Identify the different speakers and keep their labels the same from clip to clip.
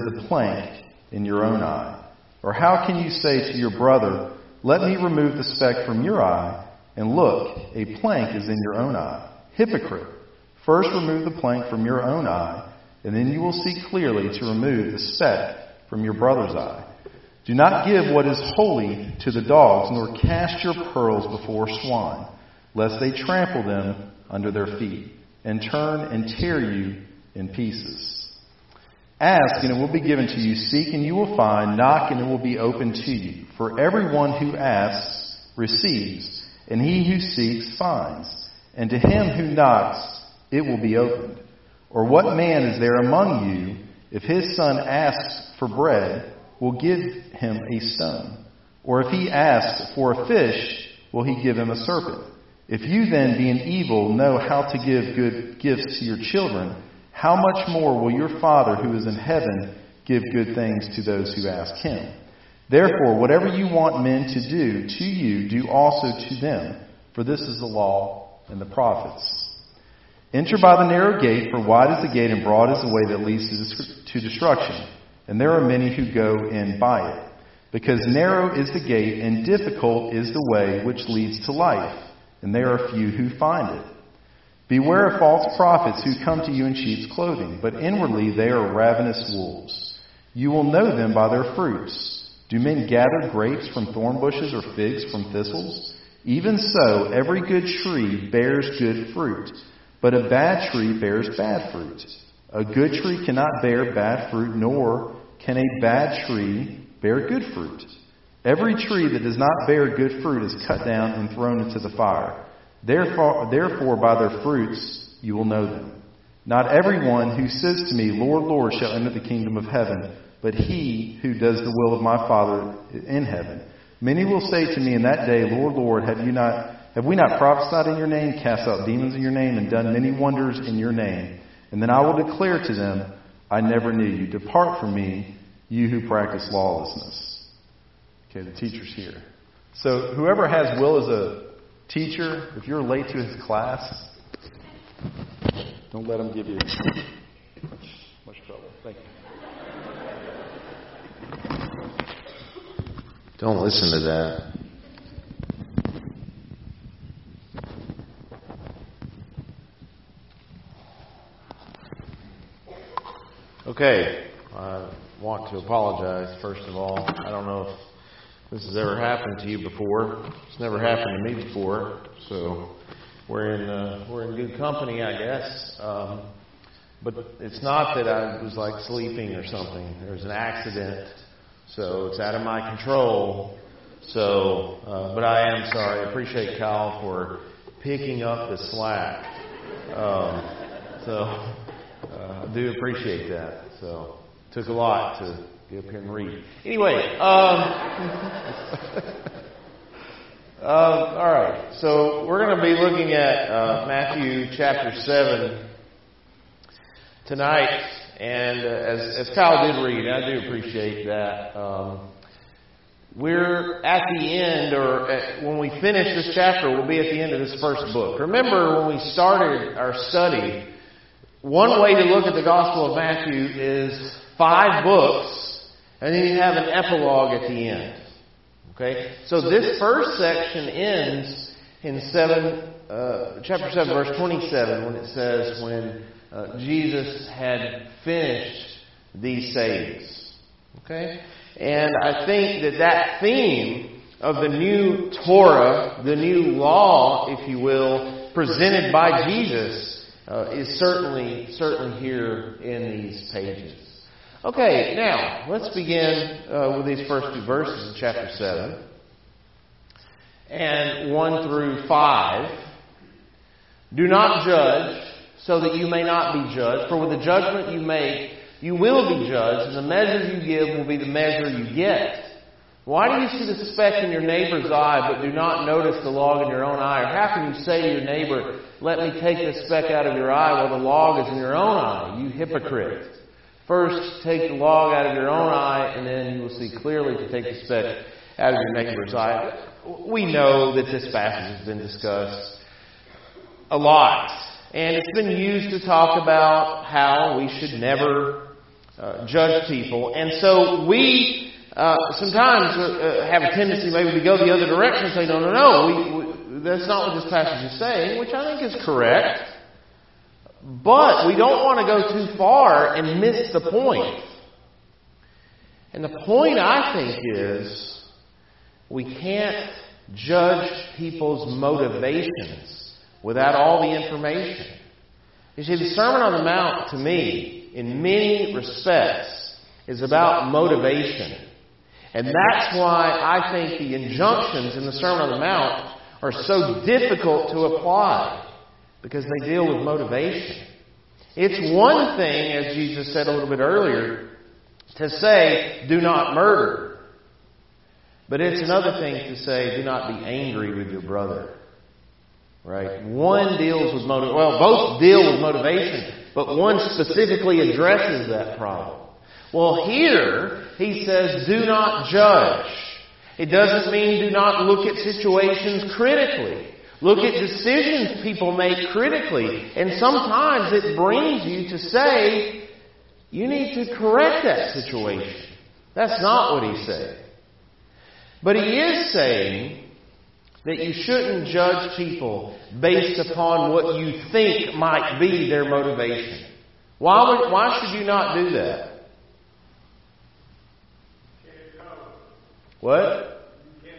Speaker 1: the plank in your own eye? Or how can you say to your brother, let me remove the speck from your eye, and look, a plank is in your own eye? Hypocrite! First remove the plank from your own eye, and then you will see clearly to remove the speck from your brother's eye. Do not give what is holy to the dogs, nor cast your pearls before swine, lest they trample them under their feet, and turn and tear you in pieces. Ask, and it will be given to you. Seek, and you will find. Knock, and it will be opened to you. For everyone who asks receives, and he who seeks finds, and to him who knocks it will be opened. Or what man is there among you, if his son asks for bread, will give him a stone? Or if he asks for a fish, will he give him a serpent? If you then, being evil, know how to give good gifts to your children, how much more will your Father who is in heaven give good things to those who ask him? Therefore, whatever you want men to do to you, do also to them, for this is the law and the prophets. Enter by the narrow gate, for wide is the gate and broad is the way that leads to destruction, and there are many who go in by it. Because narrow is the gate and difficult is the way which leads to life, and there are few who find it. Beware of false prophets who come to you in sheep's clothing, but inwardly they are ravenous wolves. You will know them by their fruits. Do men gather grapes from thorn bushes or figs from thistles? Even so, every good tree bears good fruit, but a bad tree bears bad fruit. A good tree cannot bear bad fruit, nor can a bad tree bear good fruit. Every tree that does not bear good fruit is cut down and thrown into the fire. Therefore, by their fruits you will know them. Not everyone who says to me, Lord, Lord, shall enter the kingdom of heaven, but he who does the will of my Father in heaven. Many will say to me in that day, Lord, Lord, have we not prophesied in your name, cast out demons in your name, and done many wonders in your name? And then I will declare to them, I never knew you. Depart from me, you who practice lawlessness. Okay, the teacher's here. So whoever has Will as a teacher, if you're late to his class, don't let him give you much trouble. Thank you.
Speaker 2: Don't listen to that. Okay, I want to apologize, first of all. I don't know if this has ever happened to you before. It's never happened to me before, so we're in good company, I guess. But it's not that I was like sleeping or something. There was an accident, so it's out of my control. So, but I am sorry. I appreciate Kyle for picking up the slack. I do appreciate that. So it took a lot to get up here and read. Anyway, all right. So we're going to be looking at Matthew chapter 7 tonight. And as Kyle did read, I do appreciate that. We're at the end, when we finish this chapter, we'll be at the end of this first book. Remember when we started our study, one way to look at the Gospel of Matthew is 5 books, and then you have an epilogue at the end. Okay? So this first section ends in chapter 7, verse 27, when it says, when Jesus had finished these sayings. Okay? And I think that theme of the new Torah, the new law, if you will, presented by Jesus, is certainly here in these pages. Okay, now, let's begin with these first 2 verses of chapter 7. And 1 through 5. Do not judge, so that you may not be judged. For with the judgment you make, you will be judged, and the measure you give will be the measure you get. Why do you see the speck in your neighbor's eye, but do not notice the log in your own eye? Or how can you say to your neighbor, let me take the speck out of your eye while the log is in your own eye? You hypocrite. First, take the log out of your own eye, and then you will see clearly to take the speck out of your neighbor's eye. We know that this passage has been discussed a lot. And it's been used to talk about how we should never judge people. And so we sometimes have a tendency maybe to go the other direction and say, no, that's not what this passage is saying, which I think is correct. But we don't want to go too far and miss the point. And the point, I think, is we can't judge people's motivations without all the information. You see, the Sermon on the Mount, to me, in many respects, is about motivation. And that's why I think the injunctions in the Sermon on the Mount are so difficult to apply, because they deal with motivation. It's one thing, as Jesus said a little bit earlier, to say, do not murder. But it's another thing to say, do not be angry with your brother. Right? One deals with both deal with motivation, but one specifically addresses that problem. Well, here, he says, do not judge. It doesn't mean do not look at situations critically. Look at decisions people make critically. And sometimes it brings you to say, you need to correct that situation. That's not what he's saying. But he is saying that you shouldn't judge people based upon what you think might be their motivation. Why should you not do that? What?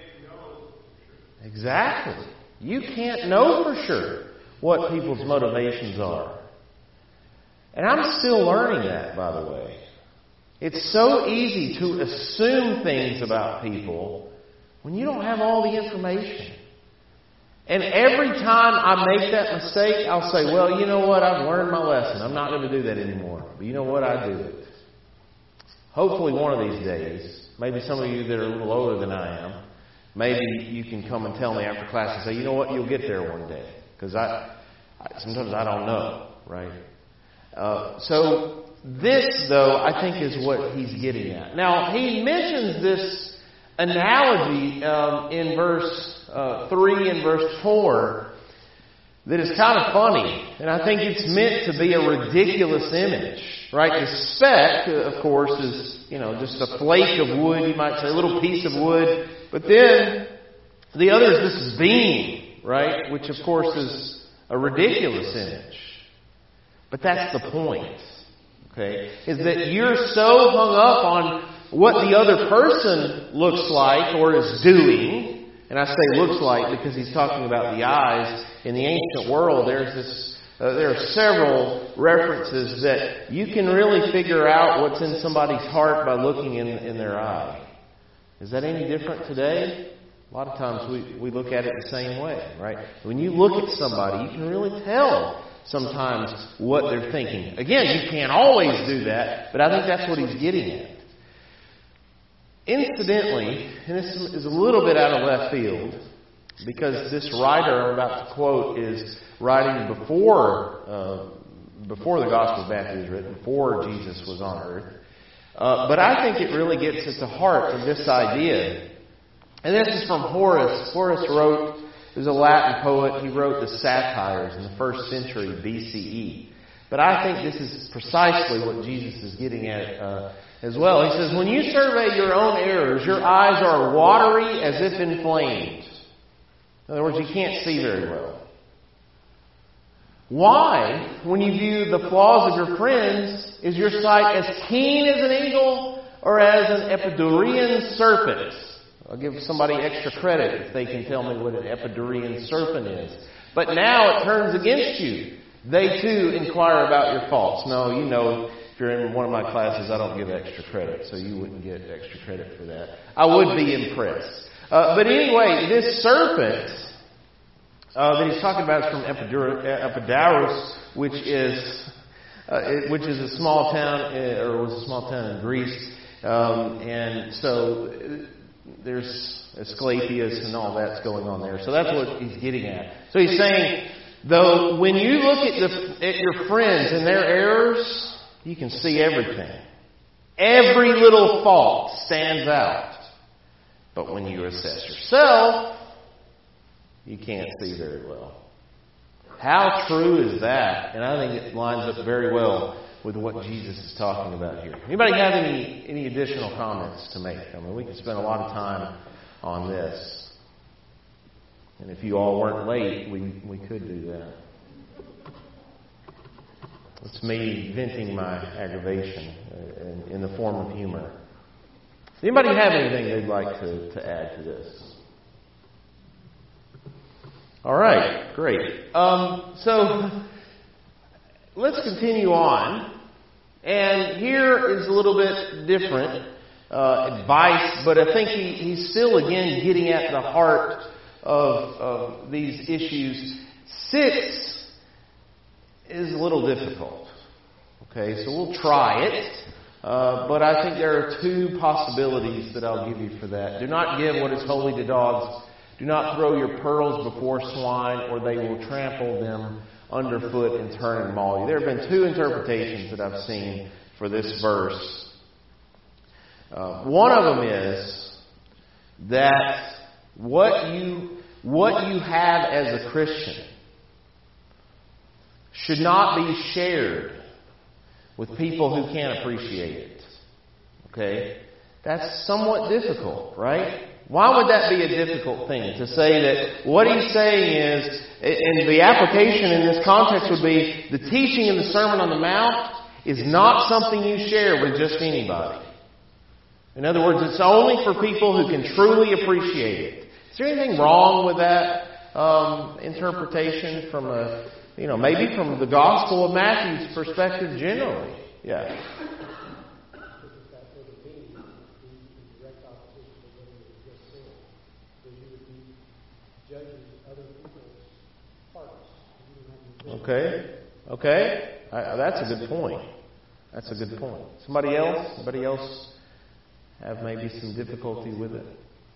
Speaker 2: Exactly. You can't know for sure what people's motivations are. And I'm still learning that, by the way. It's so easy to assume things about people when you don't have all the information. And every time I make that mistake, I'll say, well, you know what? I've learned my lesson. I'm not going to do that anymore. But you know what? I do it. Hopefully one of these days, maybe some of you that are a little older than I am, maybe you can come and tell me after class and say, you know what? You'll get there one day. Because sometimes I don't know, right? So this, though, I think is what he's getting at. Now, he mentions this analogy in verse 3 and verse 4 that is kind of funny. And I think it's meant to be a ridiculous image, right? The speck, of course, is, just a flake of wood, you might say, a little piece of wood. But then the other is this beam, right? Which, of course, is a ridiculous image. But that's the point, okay? Is that you're so hung up on what the other person looks like or is doing. And I say looks like because he's talking about the eyes. In the ancient world, there are several references that you can really figure out what's in somebody's heart by looking in their eye. Is that any different today? A lot of times we look at it the same way, right? When you look at somebody, you can really tell sometimes what they're thinking. Again, you can't always do that, but I think that's what he's getting at. Incidentally, and this is a little bit out of left field, because this writer I'm about to quote is writing before the Gospel of Matthew was written, before Jesus was on earth. But I think it really gets at the heart of this idea. And this is from Horace. Horace was a Latin poet. He wrote the satires in the 1st century BCE. But I think this is precisely what Jesus is getting at as well. He says, when you survey your own errors, your eyes are watery as if inflamed. In other words, you can't see very well. Why, when you view the flaws of your friends, is your sight as keen as an eagle or as an Epidaurian serpent? I'll give somebody extra credit if they can tell me what an Epidaurian serpent is. But now it turns against you. They too inquire about your faults. No, if you're in one of my classes, I don't give extra credit, so you wouldn't get extra credit for that. I would be impressed. But anyway, this serpent that he's talking about is from Epidaurus, which is a small town, or was a small town in Greece, and so there's Asclepius and all that's going on there. So that's what he's getting at. So he's saying, though, when you look at your friends and their errors, you can see everything. Every little fault stands out. But when you assess yourself, you can't see very well. How true is that? And I think it lines up very well with what Jesus is talking about here. Anybody have any additional comments to make? I mean, we could spend a lot of time on this. And if you all weren't late, we could do that. It's me venting my aggravation in the form of humor. Does anybody have anything they'd like to add to this? All right, great. So let's continue on. And here is a little bit different advice, but I think he's still, again, getting at the heart of these issues. 6 is a little difficult. Okay, so we'll try it. But I think there are 2 possibilities that I'll give you for that. Do not give what is holy to dogs. Do not throw your pearls before swine, or they will trample them underfoot and turn and maul you. There have been 2 interpretations that I've seen for this verse. One of them is that what you have as a Christian should not be shared with people who can't appreciate it. Okay? That's somewhat difficult, right? Why would that be a difficult thing? To say that what he's saying is, and the application in this context would be, the teaching in the Sermon on the Mount is not something you share with just anybody. In other words, it's only for people who can truly appreciate it. Is there anything wrong with that interpretation from maybe from the Gospel of Matthew's perspective generally? Yeah. Okay. That's a good point. That's a good point. Somebody else? Anybody else have maybe some difficulty with it?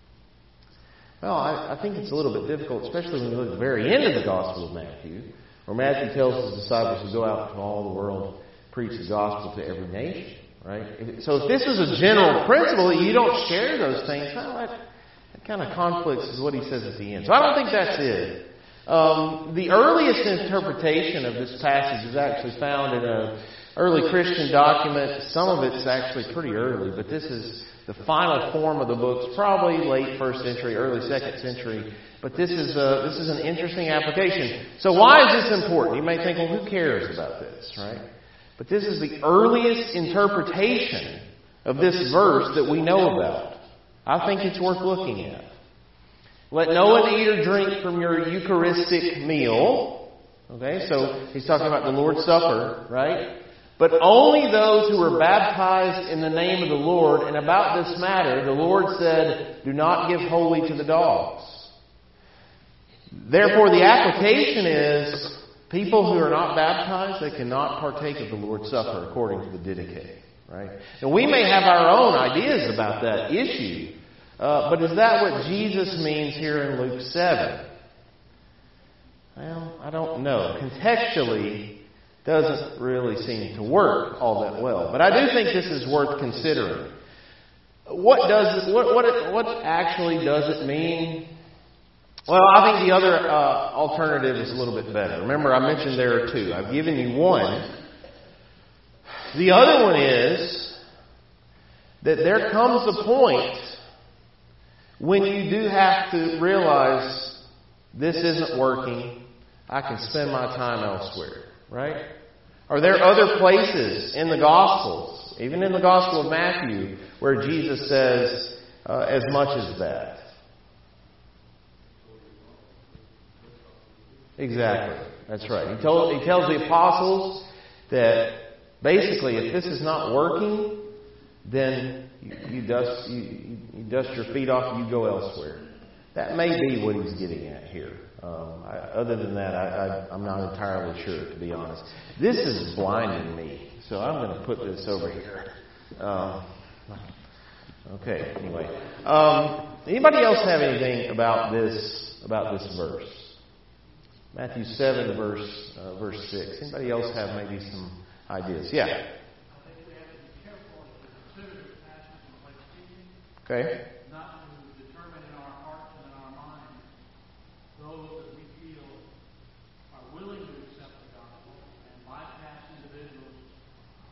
Speaker 2: Well, I think it's a little bit difficult, especially when you look at the very end of the Gospel of Matthew, where Matthew tells his disciples to go out into all the world, preach the gospel to every nation. Right? So if this is a general principle that you don't share those things, well, that kind of conflicts with what he says at the end. So I don't think that's it. The earliest interpretation of this passage is actually found in an early Christian document. Some of it's actually pretty early, but this is the final form of the book. It's probably late 1st century, early 2nd century. But this is an interesting application. So why is this important? You may think, well, who cares about this, right? But this is the earliest interpretation of this verse that we know about. I think it's worth looking at. Let no one eat or drink from your Eucharistic meal. Okay, so he's talking about the Lord's Supper, right? But only those who are baptized in the name of the Lord. And about this matter, the Lord said, do not give holy to the dogs. Therefore, the application is, people who are not baptized, they cannot partake of the Lord's Supper according to the Didache. Right? And we may have our own ideas about that issue. But is that what Jesus means here in Luke 7? Well, I don't know. Contextually, doesn't really seem to work all that well. But I do think this is worth considering. What actually does it mean? Well, I think the other alternative is a little bit better. Remember, I mentioned there are 2. I've given you one. The other one is that there comes a point when you do have to realize this isn't working, I can spend my time elsewhere, right? Are there other places in the Gospels, even in the Gospel of Matthew, where Jesus says as much as that? Exactly. That's right. He tells the apostles that basically if this is not working, then you dust your feet off and you go elsewhere. That may be what he's getting at here. Other than that, I'm not entirely sure, to be honest. This is blinding me, so I'm going to put this over here. Okay, anyway. Anybody else have anything about this verse? Matthew 7, verse 6. Anybody else have maybe some ideas? Yeah. Okay.
Speaker 3: Not to determine in our hearts and in our minds those that we feel are willing to accept the gospel and bypass individuals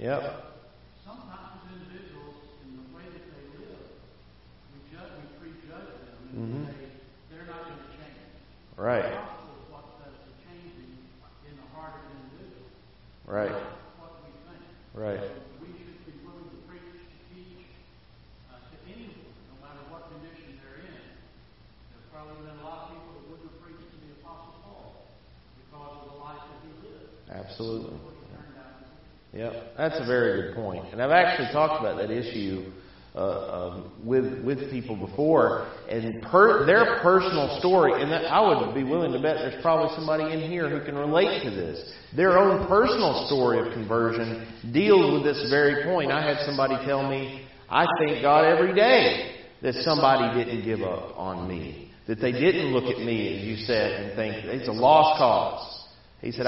Speaker 2: Yep.
Speaker 3: Sometimes individuals, in the way that they live, we prejudge them and say they're not going to change.
Speaker 2: Right.
Speaker 3: The gospel is what does the changing in the heart of an individual.
Speaker 2: Right.
Speaker 3: Not what we think.
Speaker 2: Right.
Speaker 3: We should be willing to preach, to teach to anyone, no matter what condition they're in. There's probably been a lot of people that wouldn't have preached to the Apostle Paul because of the life that he lived.
Speaker 2: Absolutely.
Speaker 3: What he turned out to be.
Speaker 2: Yep, that's a very good point. And I've actually talked about that issue with people before, and their personal story. And I would be willing to bet there's probably somebody in here who can relate to this. Their own personal story of conversion deals with this very point. I had somebody tell me, I thank God every day that somebody didn't give up on me, that they didn't look at me, as you said, and think it's a lost cause. He said,